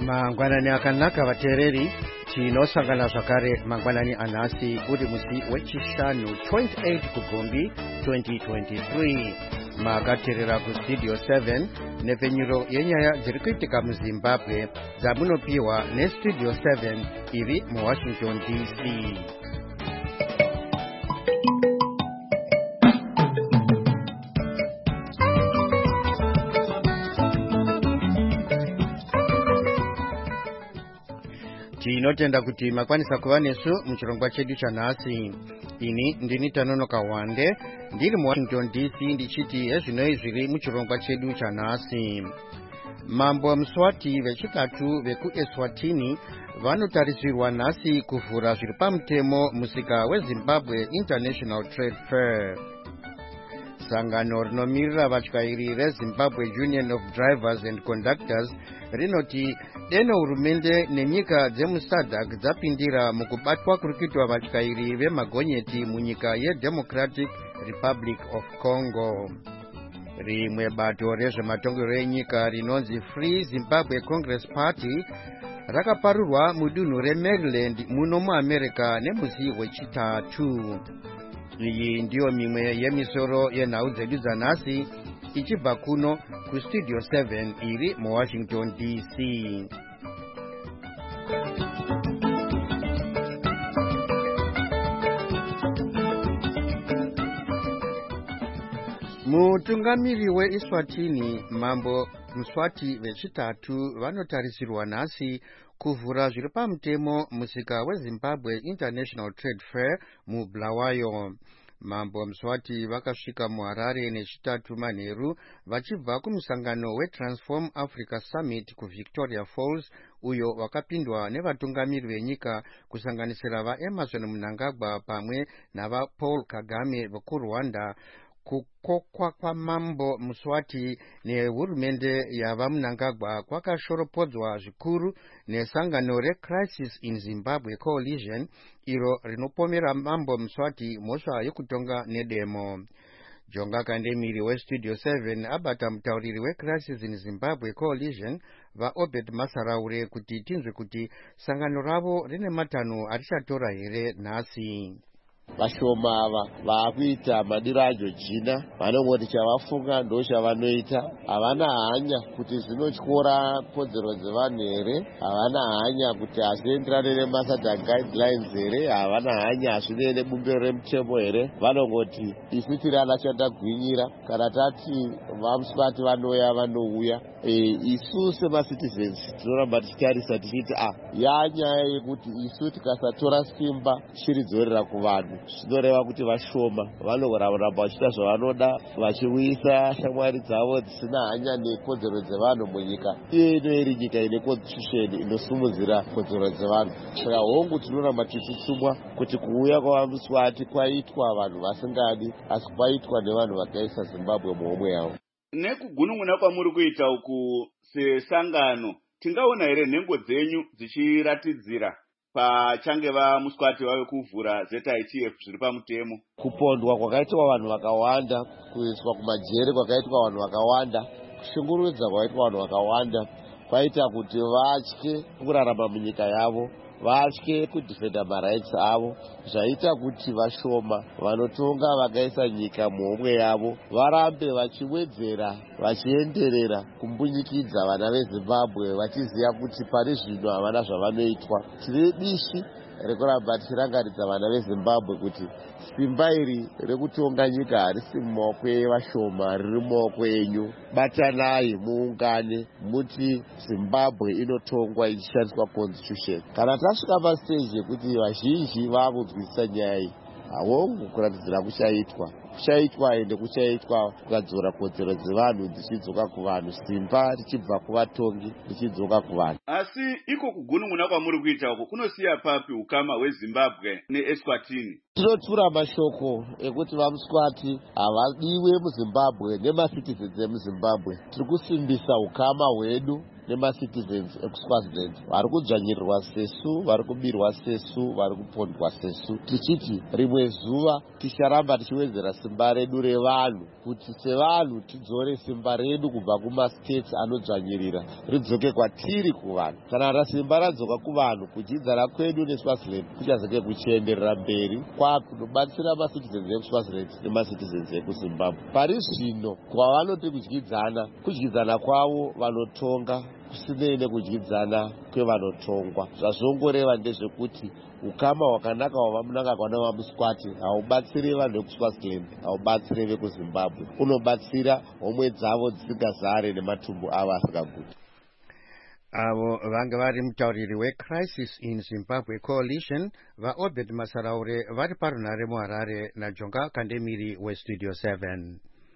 Mangwanani akanaka vateereri, tinosangana zvakare mangwanani anhasi uri musi wechishanu 28 kugombi 2023. Makateerera kustudio 7 nepfenyuro yenyaya dziri kuitika muZimbabwe dzamunopiwa nestudio 7 iri muWashington DC. Tinotenda kuti makwanisa kuva nesu muchirongwa chedu chanhasi. Ini ndini Tanonoka Wande ndiri muWashington DC ndichiti ezvinoi zviri muchirongwa chedu chanhasi. Mambo Mswati vechitatu vekuEswatini vanotarisirwa nhasi kuvhura zviri pamutemo musika weZimbabwe International Trade Fair. Sangano rinomirira vatyairi reZimbabwe Union of Drivers and Conductors rinoti deno hurumende nenyika dzemuSADC dzapindira mukubatwa kuri kuitwa vatyairi vemagonyeti munyika yeDemocratic Republic of Congo. Rimwe bato rezvematongero enyika rinonzi Free Zimbabwe Congress Party rakaparurwa mudunhu reMaryland muno muAmerica nemusi wechitatu. Iyi ndiyo mimwe yemisoro yenhau dzedu dzanhasi ichibva kuno kustudio 7 iri muWashington DC. Mutungamiri weEswatini Mambo Mswati vechitatu vanotarisirwa nhasi kuvhura zviri pamutemo musika weZimbabwe International Trade Fair muBulawayo. Mambo Mswati vakasvika muHarare nechitatu manheru vachibva kumusangano weTransform Africa Summit kuVictoria Falls, uyo wakapindwa nevatungamiri venyika kusanganisira vaEmerson Mnangagwa pamwe navaPaul Kagame vekuRwanda. Kukokwa kwaMambo Mswati nehurumende yavaMnangagwa kwakashoropodzwa zvikuru nesangano reCrisis in Zimbabwe Coalition, iro rinopomera Mambo Mswati mhosva yekutonga nedemo. Jonga Kandemiri westudio 7 abata mutauriri weCrisis in Zimbabwe Coalition vaObed Masaraure kuti tinzwe kuti sangano ravo rine matanho arichatora here nhasi. Vashoma ava vakuita madiro acho jina, vanongoti chavafunga ndo chavanoita. Havana hanya kuti zvinotyora kodzero dzevanhu here, havana hanya kuti hazvienderane neMASADC guidelines here, havana hanya hazvinei nebumbiro remutemo here. Vanongoti isu tiri ana chatagwinyira, kana tati vaMswati vanouya. Isu semacitizens tinoramba tichitarisa tichiti yanyaya yekuti isu tikasatora simba chiridzorera kuvanhu. Zvinoreva kuti vashoma vanoramba vachiita zvavanoda, vachiuyisa shamwari dzavo dzisina hanya nekodzero dzevanhu munyika. Iyo iri nyika ine constitution inosimudzira kodzero dzevanhu. Saka hongu tinoramba tichitsumwa kuti kuuya kwavaMswati kwaitwa vanhu vasingadi, asi kwaitwa nevanhu vakaisa Zimbabwe muhomwe yavo. Nekugunun'una kwamuri kuita uku sesangano, tingaona here nhengo dzenyu dzichiratidzira pachange vaMswati vave kuvhura ZITF zviri pamutemo? Kupondwa kwakaitwa vanhu vakawanda, kuiswa kumajere kwakaitwa vanhu vakawanda, kushungurudza kwakaitwa vanhu vakawanda, kwaita kuti vatye kurarama munyika yavo, vatye kudhifenda marights avo, zvaita kuti vashoma vanotonga vakaisa nyika muhomwe yavo varambe vachiwedzera vachienderera kumbunyikidza vana veZimbabwe, vachiziva kuti pari zvino havana zvavanoitwa. Tine dishi rekuramba tichirangaridza vana veZimbabwe kuti simba iri rekutonga nyika harisi mumaoko evashoma, riri mumaoko enyu. Batanai, muungane, muti Zimbabwe inotongwa ichishandiswa constitution. Kana tasvika pastage yekuti vazhinji vakunzwisisa nyaya iyi, hahongu kuratidzira kuchaitwa ende kuchaitwa kukadzora kodzero dzevanhu dzichidzoka kuvanhu, simba richibva kuvatongi richidzoka kuvanhu. Asi iko kugunun'una kwamuri kuita uko kunosiya papi ukama hweZimbabwe neEswatini? Tinotura mashoko ekuti vaMswati havadiwe muZimbabwe nemacitizens emuZimbabwe. Tiri kusimbisa ukama hwedu nemacitizens ekuswaziland vari kudzvanyirirwa sesu, vari kubirwa sesu, vari kupondwa sesu. Tichiti rimwe zuva ticharamba tichiwedzera simba redu revanhu kuti sevanhu tidzore simba redu kubva kumastates anodzvanyirira ridzoke kwatiri kuvanhu. Kana rasimba radzoka kuvanhu, kudyidzana kwedu neSwaziland kuchazenge kuchienderera mberi kwakunobatsira macitizens ekuswaziland nemacitizens ekuzimbabwe. Pari zvino kwavanoti kudyidzana kwavo vanotonga kusinei nekudyidzana kwevanotongwa. Zvazvongoreva ndezvekuti ukama hwakanaka hwavamunangagwa navamuswati haubatsiri vanhu vekuswaziland, haubatsiri vekuzimbabwe, unobatsira homwe dzavo dzisingazare nematumbu avo asingaguti. Avo vanga vari mutauriri weCrisis in Zimbabwe Coalition vaObed Masaraure vari parunhare muHarare naJonga Kandemiri weStudio 7.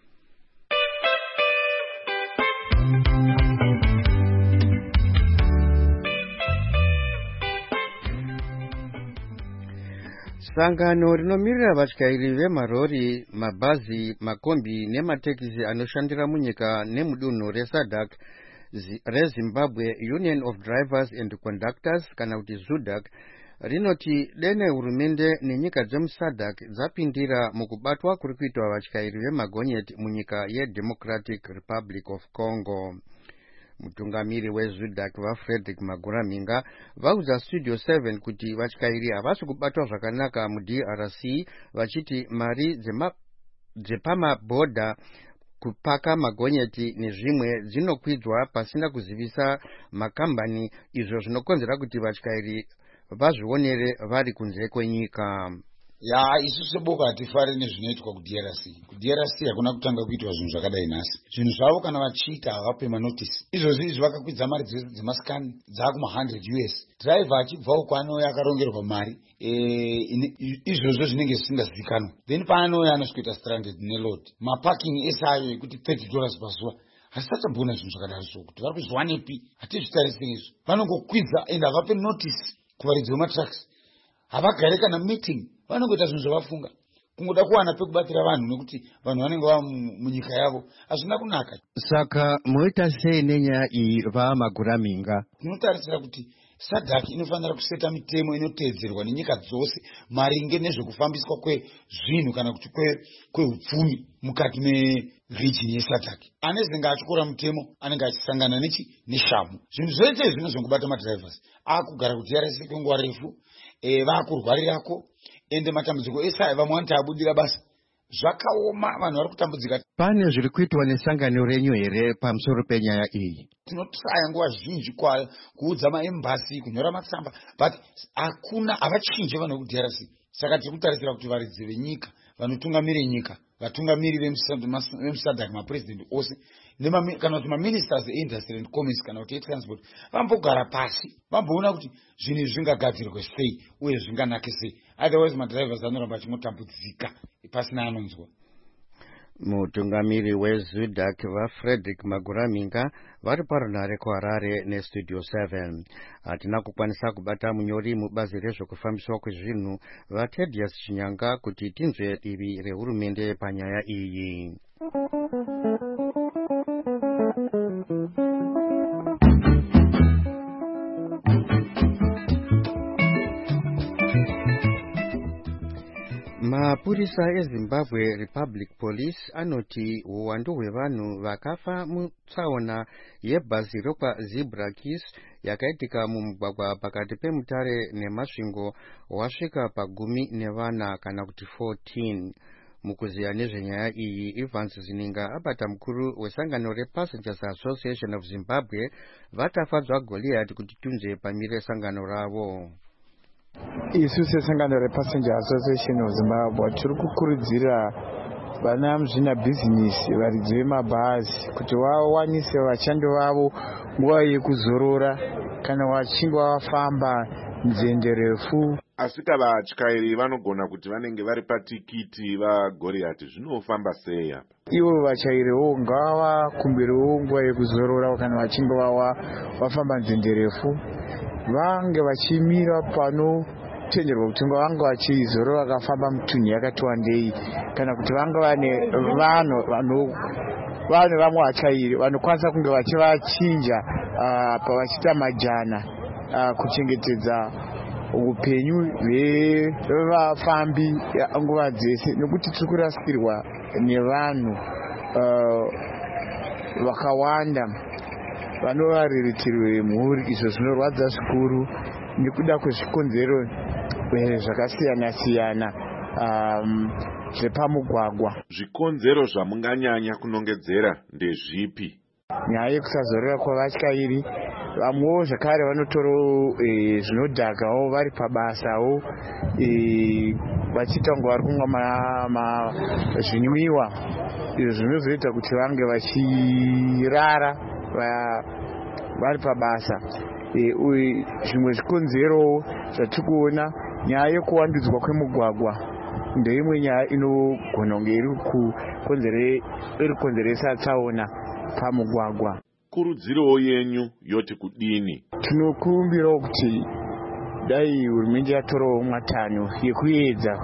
Sangano rinomirira vatyairi vemarori, mabhazi, makombi nematekisi anoshandira munyika nemudunhu reSADC reZimbabwe Union of Drivers and Conductors kana kuti ZUDAC rinoti dene hurumende nenyika dzemuSADC dzapindira mukubatwa kuri kuitwa vatyairi vemagonyeti munyika yeDemocratic Republic of Congo. Mutungamiri weZUDAC vaFrederick Maguraminga vaudza Studio 7 kuti vatyairi havasi kubatwa zvakanaka muDRC, vachiti mari dzepamabhodha kupaka magonyeti nezvimwe dzinokwidzwa pasina kuzivisa makambani, izvo zvinokonzera kuti vatyairi vazvionere vari kunze kwenyika. Isu seboka hatifari nezvinoitwa kuDRC hakuna kutanga kuitwa zvinhu zvakadai nhasi. Zvinhu zvavo kana vachiita havape manotisi. Izvozvi vakakwidza mari dzemasikani dzakuma$100 US. Driver achibva uko anouya akarongerwa mari izvozvo zvinenge zvisingazivikanwa. Then paanouya anosvika stranded neload. Maparking esayo ekuti $30 pazuva. Hasisachabvuna zvinhu zvakadaro so kuti vari kuzviwanepi. Hatizvitarisei izvo. Vanongokwidza ende havape notice kuvaridzi vematracks. Havagare kana meeting. Vanongoita zvinhu zvavafunga. Kungoda kuwana pekubatira vanhu nekuti vanhu vanenge vava munyika yavo. Hazvina kunaka. Saka muita sei nenyaya iyi vaMaguraminga? Tinotarisira kuti SADC inofanira kuseta mitemo inoteedzerwa nenyika dzose maringe nezvekufambiswa kwezvinhu kana kuti kwehupfumi mukati meregion yeSADC. Anezenge achikora mutemo anenge achisangana neshamu. Zvinhu zvese zvinozongobata madrivers. Akugara kuDRC kwenguva refu, vakurwarirako, ende matambudziko esaya vamwe vanoti abudira basa. Zvakaoma, vanhu vari kutambudzika. Pane zviri kuitwa nesangano renyu here pamusoro penyaya iyi? Tinotsaya nguva zhinji kuudza maembasi, kunyora matsamba, but havachinje vanhu vekuDRC. Saka tiri kutarisira kuti varidzi venyika, vanotungamiri nyika, vatungamiri vemuSADC, mapresident ose, kana kuti maministers eindustry and commerce kana kuti etransport, vambogara pasi, vamboona kuti zvinhu zvingagadzirwe sei uye zvinganake sei. Otherwise madrivers anoramba achimotambudzika pasina anonzwa. Mutungamiri weZUDAC vaFrederick Maguraminga vari parunhare kuHarare neStudio 7. Hatina kukwanisa kubata munyori mubazi rezvokufambiswa kwezvinhu vaTedius Chinyanga kuti tinzwe divi rehurumende panyaya iyi. Mapurisa eZimbabwe Republic Police anoti uwandu hwevanhu vakafa mutsaona yebhazi rokwaZebra Keys yakaitika mumugwagwa pakati peMutare neMasvingo wasvika pa10 kana kuti 14. Mukuziya nezvenyaya iyi, Evans Zininga abata mukuru wesangano rePassengers Association of Zimbabwe vatafadzwa Goliath kuti tunze pamire sangano ravo. Isu sesangano rePassenger Association of Zimbabwe tiri kukurudzira vana muzvina bhizinesi varidzi vemabhazi kuti vawanise vashandi vavo nguva yekuzorora kana vachinge vafamba nzendo refu. Asika vatyairi vanogona kuti vanenge vari patikiti vaGoliath, zvinofamba sei apa? Ivo vatyairiwo ngavakumbirewo nguva yekuzorora kana vachinge vafamba nzendo refu, vange vachimira panotenderwa kuti vange vachizorora vakafamba mutunhu yakati wandei, kana kuti vange vane vanhu vamwe vatyairi vanokwanisa kunge vachivachinja pavachiita majana kuchengetedza upenyu hwevafambi nguva dzese, nekuti tiri kurasikirwa nevanhu vakawanda vanovariritiro vemhuri. Izvo zvinorwadza zvikuru nekuda kwezvikonzero zvakasiyana siyana zvepamugwagwa. Zvikonzero zvamunganyanya kunongedzera ndezvipi? Nyaya yekusazorora kwavatyairi, vamwewo zvakare vanotorawo zvinodhakawo vari pabasawo, vachiita kunge vari kumwa zvinwiwa, izvo zvinozoita kuti vange vachirara vari pabasa. Zvimwe zvikonzero zvatiri kuona, nyaya yekuwandudzwa kwemugwagwa ndeimwe nyaya inogona kunge iri kukonzeresa tsaona pamugwagwa. Kurudziro yenyu yoti kudini? Tinokurumbirawo kuti dai hurumende yatorawo mwatanho yekuedza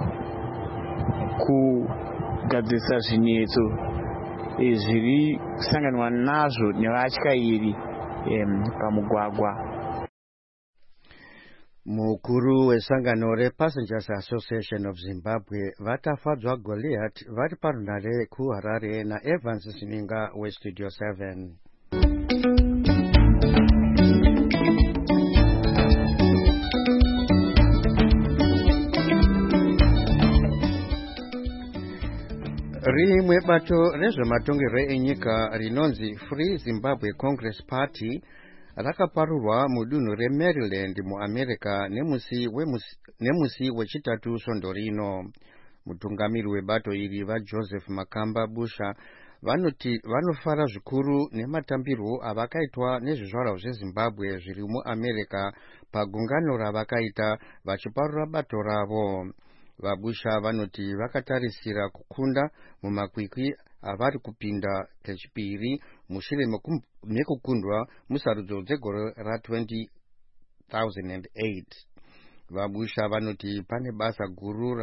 kugadzirisa zvinetso zviri kusanganwa nazvo nevatyairi pamugwagwa. Mukuru wesangano rePassengers Association of Zimbabwe vatafadzwa Goliath vari parunare kuHarare naEvans Sininga weStudio 7. Rimwe bato rezvematongerwo enyika rinonzi Free Zimbabwe Congress Party rakaparurwa mudunhu reMaryland muAmerica nemusi wechitatu svondo rino. Mutungamiri webato iri vaJoseph Makamba Busha vanoti vanofara zvikuru nematambirwo avakaitwa nezvizvarwa zveZimbabwe zviri muAmerica pagungano ravakaita vachiparura bato ravo. Vabusha vanoti vakatarisira kukunda mumakwikwi avari kupinda kechipiri mushure mekukundwa musarudzo dzegore ra2008. Vabusha vanoti pane basa guru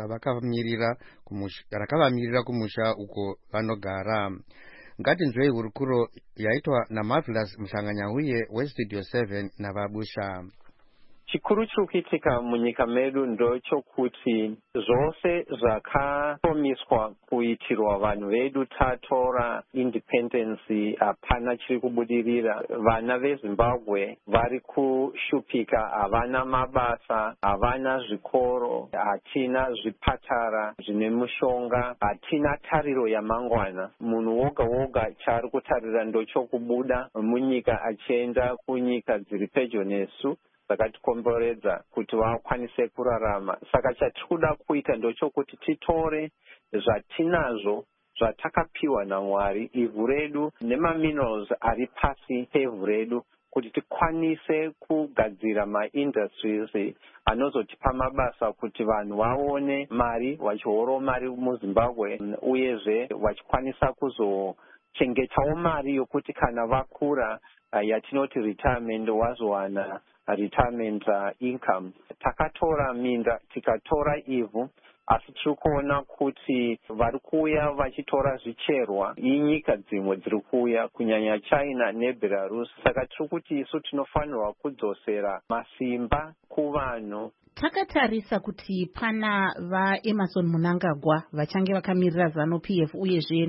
rakavamirira kumusha uko vanogara. Ngatinzwei hurukuro yaitwa naMarvelous Mhlanganyauye weStudio 7 navabusha. Chikuru chiri kuitika munyika medu ndochokuti zvose zvakapromiswa kuitirwa vanhu vedu tatora independence hapana chiri kubudirira. Vana veZimbabwe vari kushupika, havana mabasa, havana zvikoro, hatina zvipatara zvine mushonga, hatina tariro yamangwana. Munhu woga woga chaari kutarira ndochokubuda munyika achienda kunyika dziri pedyo nesu dzakatikomberedza kuti vakwanise kurarama. Saka chatiri kuda kuita ndochokuti titore zvatinazvo zvatakapiwa naMwari, ivhu redu nemaminerals ari pasi pevhu redu, kuti tikwanise kugadzira maindustries anozotipa mabasa kuti vanhu vaone mari, vachihorawo mari muZimbabwe, uyezve vachikwanisa kuzochengetawo mari yokuti kana vakura yatinoti retirement wazowana retirement income. Takatora minda, tikatora ivhu, asi tiri kuona kuti vari kuuya vachitora zvicherwa inyika dzimwe dziri kuuya kunyanya China neBelarus. Saka tiri kuti isu tinofanirwa kudzosera masimba kuvanhu. Takatarisa kuti pana vaEmerson Mnangagwa vachange vakamirira ZANU-PF uyezve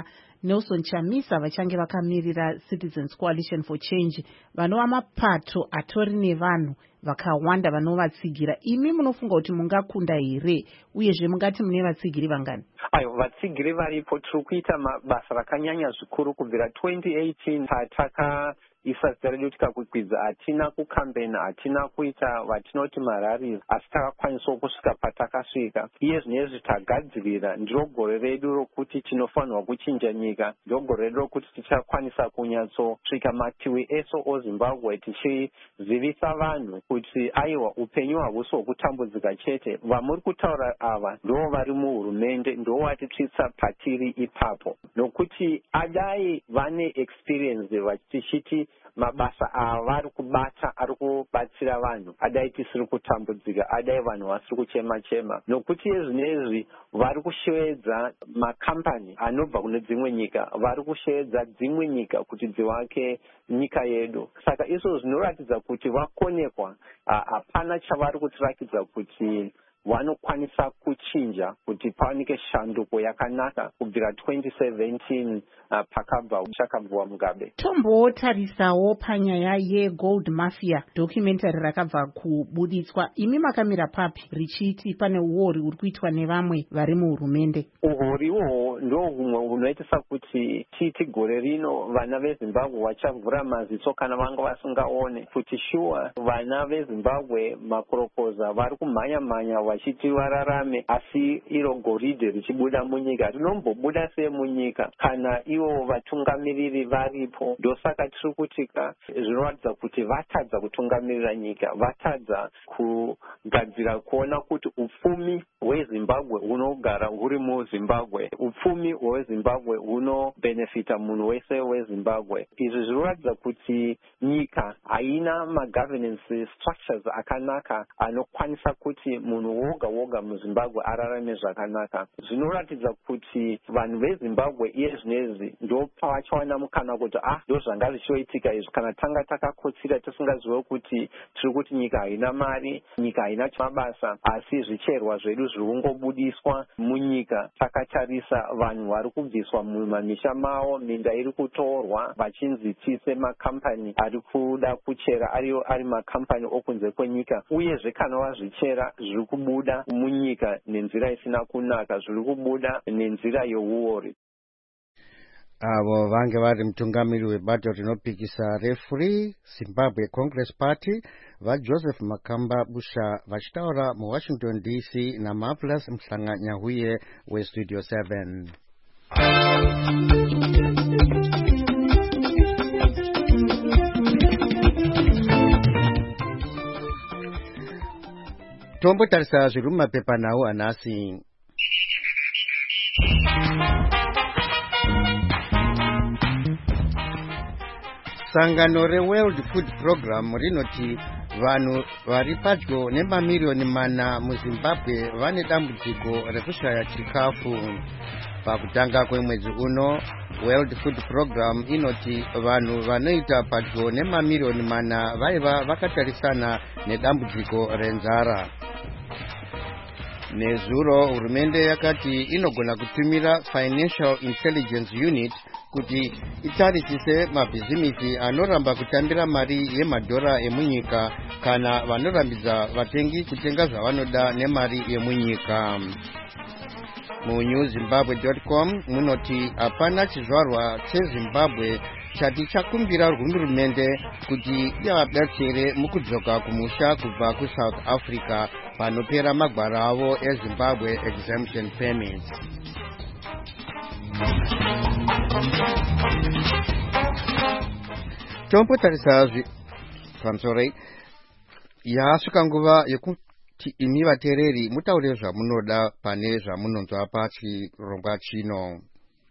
Nelson Chamisa vachange vakamirira Citizens Coalition for Change, vanova mapato atori nevanhu vakawanda vanovatsigira. Imi munofunga kuti mungakunda here, uyezve mungati mune vatsigiri vangani? Ayo, vatsigiri varipo. Tiri kuita mabasa rakanyanya zvikuru kubvira 2018 patakaisa zita redu tikakwikwidza. Hatina kukambena, hatina kuita vatinoti marallies, asi takakwanisawo kusvika patakasvika. Iye zvinezvi tagadzirira ndiro gore redu rokuti tinofanirwa kuchinja nyika, ndiro gore redu rokuti tichakwanisa kunyatsosvika mativi ese oZimbabwe tichizivisa vanhu kuti aiwa upenyu hahusi hwokutambudzika chete. Vamuri kutaura ava ndo vari muhurumende, ndo vatitsvitsa patiri ipapo, nokuti adai vane experience tichiti mabasa avari kubata ari kubatsira vanhu adai tisiri kutambudzika, adai vanhu vasiri kuchema-chema, nokuti ezvinezvi vari kushevedza makambani anobva kune dzimwe nyika, vari kushevedza dzimwe nyika kuti dzivake nyika yedu. Saka izvo zvinoratidza kuti vakonekwa, hapana chavari kutirakidza kuti vanokwanisa kuchinja kuti pawanike shanduko yakanaka kubvira 2017 pakabva chakabviwa Mugabe. Tombotarisawo panyaya yeGold Mafia documentary rakabva kubuditswa. Imi makamira papi richiti pane uori uri kuitwa nevamwe vari muhurumende? Uhori uhwo ndo humwe hunoitisa kuti titi gore rino vana veZimbabwe vachavhura maziso kana vanga vasingaone kuti shuwa vana veZimbabwe makurokoza vari kumhanya-mhanya vachiti vararame, asi iro goridhe richibuda munyika rinombobuda sei munyika kana ivo vatungamiriri varipo? Ndosaka tiri kutika zvinoratidza kuti vatadza kutungamirira nyika, vatadza kugadzira kuona kuti upfumi hweZimbabwe hunogara huri muZimbabwe, upfumi hweZimbabwe hunobhenefita munhu wese weZimbabwe. Izvi zvinoratidza kuti nyika haina magovernance structures akanaka anokwanisa kuti munhu woga muZimbabwe ararame zvakanaka. Zvinoratidza kuti vanhu veZimbabwe iye zvinezvi ndo pavachawana mukana kuti ndo zvanga zvichiitika izvi, kana tanga takakotsira tisingazive kuti tiri kuti nyika haina mari, nyika haina mabasa, asi zvicherwa zvedu zviri kungobudiswa munyika. Takatarisa vanhu vari kubviswa mumamisha mavo, minda iri kutorwa vachinzi tise makambani ari kuda kuchera ari makambani okunze kwenyika, uyezve kana vazvichera zviri kubuda munyika nenzira isina kunaka, zviri kubuda nenzira yeuori. Avo vange vari mutungamiri webato rinopikisa reFree Zimbabwe Congress Party vaJoseph Makamba Busha vachitaura muWashington DC naMarvelous Mhlanga-Nyahuye weStudio 7. Tombotarisa zviri mumapepanhau anhasi. Sangano reWorld Food Program rinoti vanhu vari padyo nemamirioni mana muZimbabwe vane dambudziko rekushaya chikafu. Pakutanga kwemwedzi uno, World Food Program inoti vanhu vanoita padyo nemamirioni mana vaiva vakatarisana nedambudziko renzara. Nezuro hurumende yakati inogona kutumira Financial Intelligence Unit kuti itarisise mabhizimisi anoramba kutambira mari yemadhora emunyika kana vanorambidza vatengi kutenga zvavanoda nemari yemunyika. MuNewZimbabwe.com munoti hapana chizvarwa cheZimbabwe chati chakumbira hurumende kuti ivadetsere mukudzoka kumusha kubva kuSouth Africa panopera magwara avo eZimbabwe Exemption Permits. Tombotarisa pamusoro yasvika nguva yekuti imi vateereri mutaure zvamunoda pane zvamunonzwa pachirongwa chino.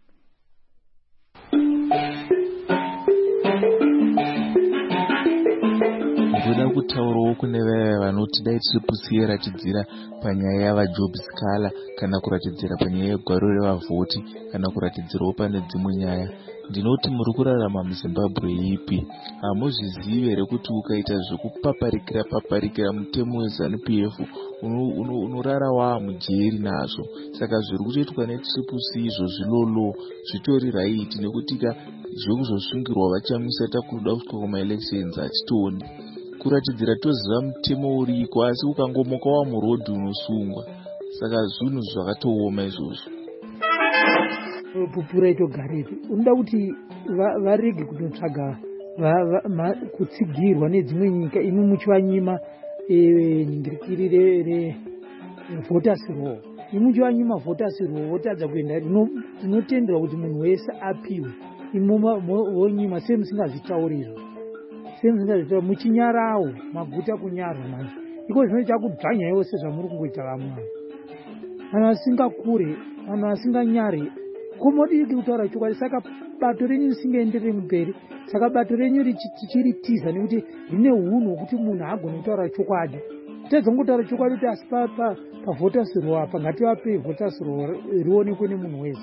Ndoda kutaurawo kune vaya vanoti dai tiri pusi yeratidzira panyaya yavaJob Scaler kana kuratidzira panyaya yegwaro revavhoti kana kuratidzirawo pane dzimwe nyaya. Ndinoti muri kurarama muZimbabwe ipi? Hamuzvizivi here kuti ukaita zvekupaparikira mutemo weZANU-PF unorara mujeri nazvo? Saka zviri kutoitwa neTriple-C izvo zvilolo zvitori right, nekuti zvekuzosungirwa vachamisa takuda kusvika kumaelections hatitooni. Kuratidzira toziva mutemo uriko, asi ukangomoka wamurodhi unosungwa. Saka zvinhu zvakatooma izvozvo. Pupura itogarepi unoda kuti varege kutotsvaga kutsigirwa nedzimwe nyika imi muchivanyima nyingirikiri revoters law, imi muchivanyima voters law votadza kuenda. Tinotenderwa kuti munhu wese apiwe, imi vonyima sei musingazvitaurirwa, muchinyarawo maguta kunyarwa manje iko zvinoita kubvanya yose zvamuri kungoita vamwe vanhu vasingakure, vanhu vasinganyare komodiki kutaura chokwadi. Saka bato renyu risingaendereri mberi, saka bato renyu tichiritiza nekuti rine hunhu hwekuti munhu agone kutaura chokwadi. Tedzongotaura chokwadi kuti asi pavhoters row apa ngativape vhoters row rionekwe nemunhu wese.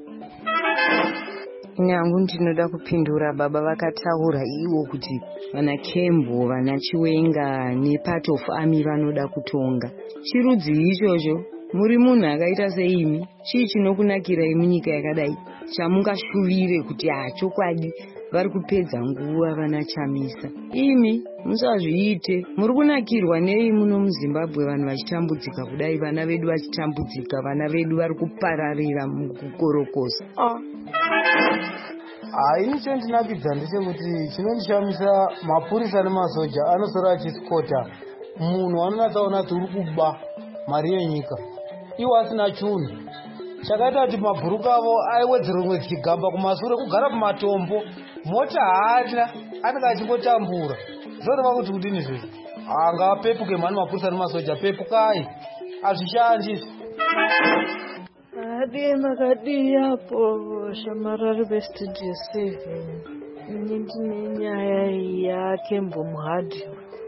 Nyangu ndinoda kupindura. Baba vakataura iwo kuti vana Kembo, vana Chiwenga nepart of army vanoda kutonga. Chirudzi ichocho muri munhu akaita seimi, chii chinokunakirai munyika yakadai chamungashuvire kuti chokwadi vari kupedza nguva vana Chamisa? Imi musazviite. Muri kunakirwa nei muno muZimbabwe vanhu vachitambudzika kudai, vana vedu vachitambudzika, vana vedu vari kupararira mukukorokosa? Ini chandinakidza ndechekuti chinondishamisa mapurisa nemasoja anosora achisikota munhu anonatsaona kuti uri kuba mari yenyika iwo asina chunhu. Chakaita kuti mabhuruku avo aiwedzera rimwe chigamba kumasure, kugara kumatombo, mota haana, anenge achingotambura. Zvoreva kuti kudini zvizvi? Ngavapepuke mhani mapurisa nemasoja, pepukai, hazvishandi. Makadiyapo shamarari vestudio 7 ini ndine nyaya yaKembo Muhadhi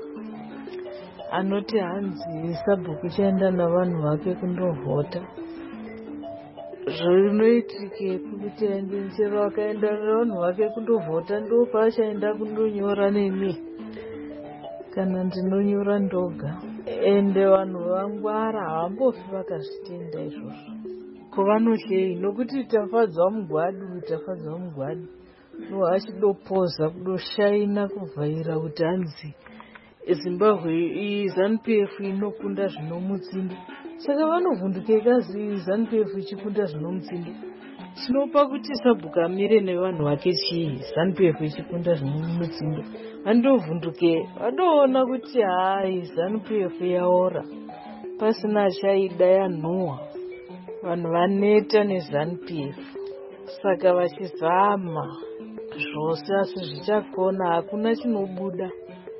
anoti hanzi sabhuku chaenda navanhu vake kundovhota. Zvinoitike kuti aende nchero akaenda navanhu vake kundovhota ndo paachaenda kundonyora nemi kana ndinonyora ndoga. Ende vanhu vangwara havambofi vakazvitenda izvozvo. Kuvanohlei nokuti tafadzwa mugwadi no achidopoza kudoshaina kuvhaira kuti hanzi Zimbabwe ZANU-PF inokunda zvinomutsindi. Saka vanovhunduke kazi ZANU-PF ichikunda zvinomutsindi. Chinopa kuti sabhuku amire nevanhu vake chii ZANU-PF ichikunda zvinomutsindi. Vandovhunduke vadoona kuti ZANU-PF yaora pasina chaida yanhuhwa. Vanhu vaneta neZANU-PF saka vachizama zvose asi zvichakona hakuna chinobuda.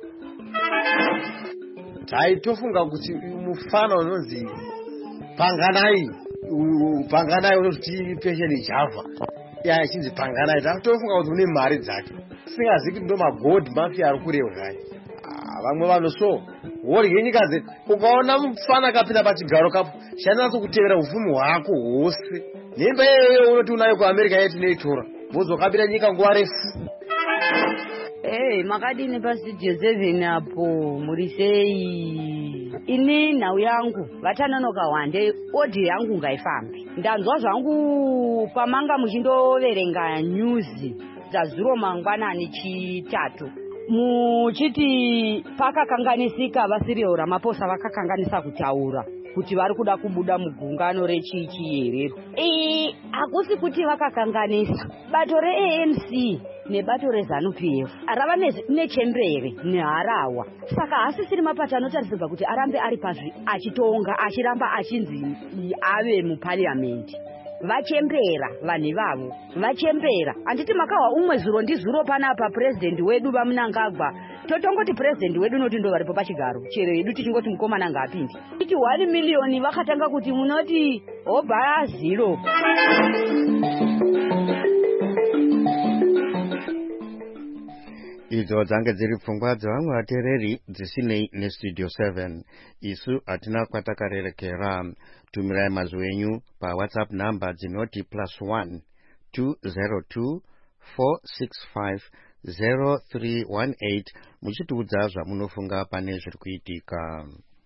Taitofunga kuti mufana unonzi Panganai unoti pension Java chinzi Panganai, taitofunga kuti une mari dzake, singazivi kuti ndo magold mafia ari kureva hai. Vamwe vanoso worye nyika dzedu. Ukaona mufana akapinda pachigaro kapo chanatso kutevera ufumi hwako hwose. Nhemba iyoyo unoti unayo kuAmerica yeti neitora vozokabira nyika nguva refu. Makadini pastudio 7 apo muri sei? Ini nhau yangu vatanonoka wande odi yangu ngaifambe. Ndanzwa zvangu pamanga muchindoverenga news dzazuro mangwanani chitatu muchiti pakakanganisika vaScyril Ramaphosa vakakanganisa kutaura kuti vari kuda kubuda mugungano rechiyerero. Hakusi kuti vakakanganisa. Bato reANC nebato reZANU-PF rava nechembere neharawa. Saka hasisiri mapata anotarisirwa kuti arambe ari pazvi achitonga achiramba achinzi ave muparliamendi. Vachembera vanhu vavo, vachembera. Anditi makawa umwe zuro ndizuro panapa president wedu vaMnangagwa. Totongoti president wedu noti ndo varipo pachigaro. Chero yedu tichingoti mukomana ngaapindi. Iti 1 million vakatanga kuti munoti obhaya 0. Idzo dzange dziri pfungwa dzavamwe vateereri dzisinei nestudio 7. Isu hatina kwatakarerekera. Tumirai mazwi enyu paWhatsApp namba dzinoti +1 202 465 0318 muchitiudza zvamunofunga pane zviri kuitika.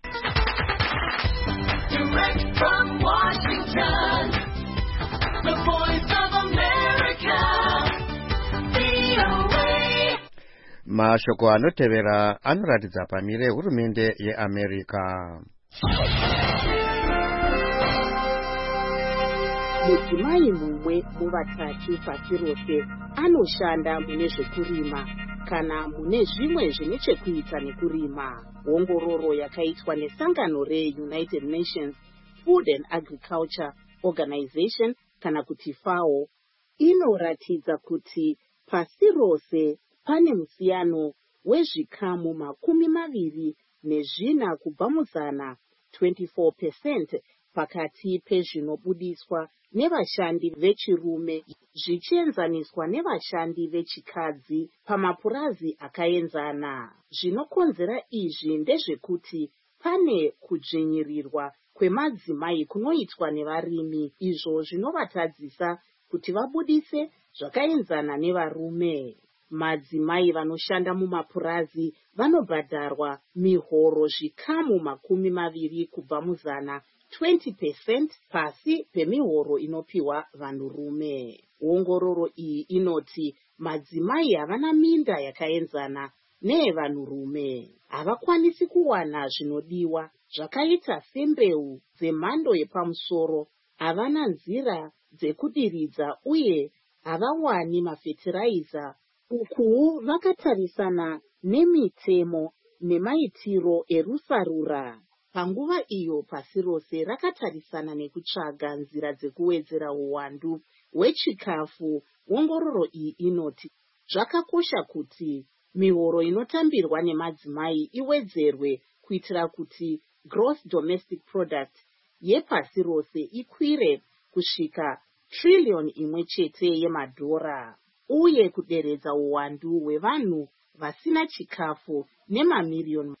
Direct from Washington, the Voice of America, VOA. Mashoko anotevera anoratidza pamire hurumende yeAmerica. Mudzimai mumwe muvatatu pasi rose anoshanda mune zvekurima kana mune zvimwe zvine chekuita nekurima. Ongororo yakaitwa nesangano reUnited Nations Food and Agriculture Organization kana kuti FAO inoratidza kuti pasi rose pane musiyano wezvikamu 24 kubva muzana 24% pakati pezvinobudiswa nevashandi vechirume zvichienzaniswa nevashandi vechikadzi pamapurazi akaenzana. Zvinokonzera izvi ndezvekuti pane kudzvinyirirwa kwemadzimai kunoitwa nevarimi, izvo zvinovatadzisa kuti vabudise zvakaenzana nevarume. Madzimai vanoshanda mumapurazi vanobhadharwa mihoro zvikamu 20 kubva muzana, 20% pasi pemihoro inopiwa vanhurume. Ongororo iyi inoti madzimai havana minda yakaenzana neyevanhurume, havakwanisi kuwana zvinodiwa zvakaita sembeu dzemhando yepamusoro, havana nzira dzekudiridza uye havawani mafetiraiza. Uku vakatarisana nemitemo nemaitiro erusarura. Panguva iyo pasi rose rakatarisana nekutsvaga nzira dzekuwedzera uwandu hwechikafu. Ongororo iyi inoti zvakakosha kuti mihoro inotambirwa nemadzimai iwedzerwe kuitira kuti gross domestic product yepasi rose ikwire kusvika trillion imwe chete yemadhora, uye kuderedza uwandu hwevanhu vasina chikafu nemamiliyoni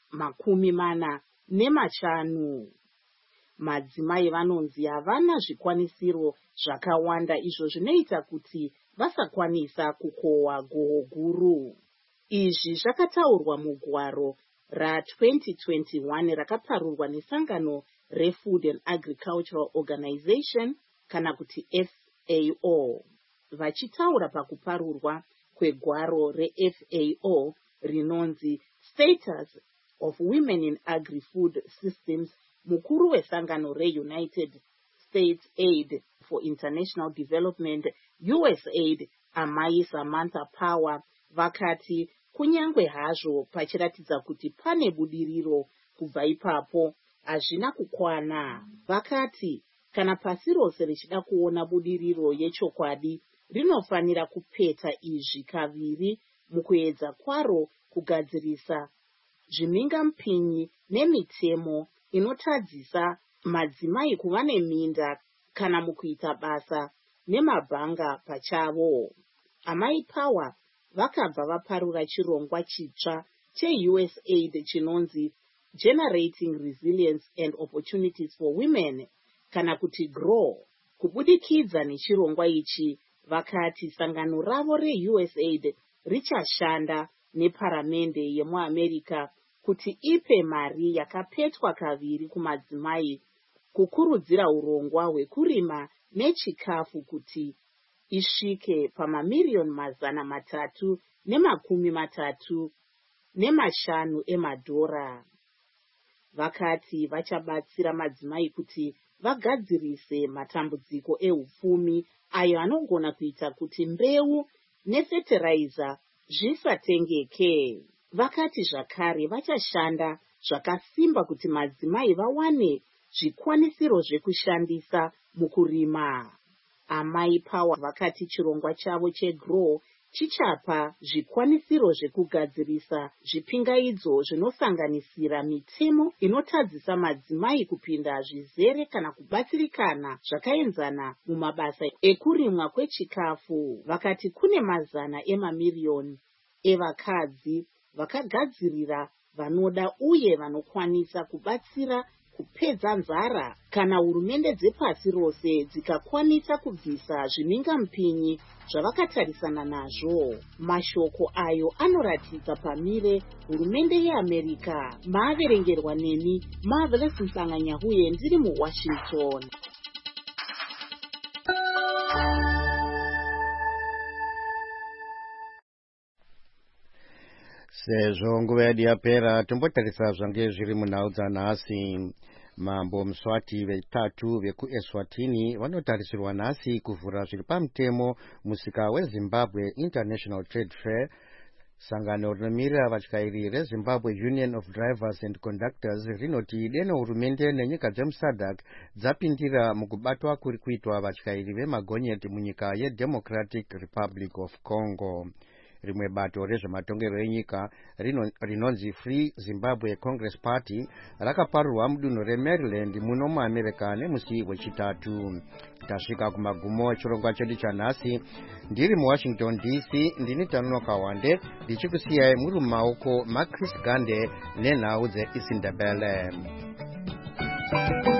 45. Madzimai vanonzi havana zvikwanisiro zvakawanda, izvo zvinoita kuti vasakwanisa kukohwa goho guru. Izvi zvakataurwa mugwaro ra2021 rakaparurwa nesangano reFood and Agricultural Organization kana kuti FAO. Vachitaura pakuparurwa kwegwaro reFAO rinonzi Status of Women in Agri-Food Systems, mukuru wesangano reUnited States Aid for International Development, USAID, amai Samantha Power, vakati kunyangwe hazvo pachiratidza kuti pane budiriro kubva ipapo, hazvina kukwana. Vakati kana pasi rose richida kuona budiriro yechokwadi, rinofanira kupeta izvi kaviri mukuedza kwaro kugadzirisa zvimhingamupinyi nemitemo inotadzisa madzimai kuva neminda kana mukuita basa nemabhanga pachavo. Amai Power vakabva vaparura chirongwa chitsva cheUSAID chinonzi Generating Resilience and Opportunities for Women kana kuti GROW. Kubudikidza nechirongwa ichi, vakati sangano ravo reUSAID richashanda neparamende yemuAmerica kuti ipe mari yakapetwa kaviri kumadzimai kukurudzira urongwa hwekurima nechikafu kuti isvike pamamiliyoni 335 emadhora. Vakati vachabatsira madzimai kuti vagadzirise matambudziko ehupfumi ayo anogona kuita kuti mbeu nefetiraiza zvisatengeke. Vakati zvakare vachashanda zvakasimba kuti madzimai vawane zvikwanisiro zvekushandisa mukurima. Amai Power vakati chirongwa chavo cheGROW chichapa zvikwanisiro zvekugadzirisa zvipingaidzo zvinosanganisira mitemo inotadzisa madzimai kupinda zvizere kana kubatsirikana zvakaenzana mumabasa ekurimwa kwechikafu. Vakati kune mazana emamiliyoni evakadzi vakagadzirira vanoda uye vanokwanisa kubatsira kupedza nzara kana hurumende dzepasi rose dzikakwanisa kubvisa zvimhingamupinyi zvavakatarisana nazvo. Mashoko ayo anoratidza pamire hurumende yeAmerica. Maaverengerwa neni Marvelous Msanganyahuye ndiri muWashington. Sezvo nguva yedu yapera, tombotarisa zvange zviri munhau dzanhasi. Mambo Mswati vetatu vekuEswatini vanotarisirwa nhasi kuvhura zviri pamutemo musika weZimbabwe International Trade Fair. Sangano rinomirira vatyairi reZimbabwe Union of Drivers and Conductors rinoti deno hurumende nenyika dzemuSADC dzapindira mukubatwa kuri kuitwa vatyairi vemagonyeti munyika yeDemocratic Republic of Congo. rimwe bato rezvematongero enyika rinonzi Free Zimbabwe Congress Party rakaparurwa mudunhu reMaryland muno muAmerica nemusi wechitatu. Tasvika kumagumo echirongwa chedu chanhasi. Ndiri muWashington DC, ndini Tanonoka Wande ndichikusiyai muri mumaoko maChris Gande nenhau dzeIsindebele.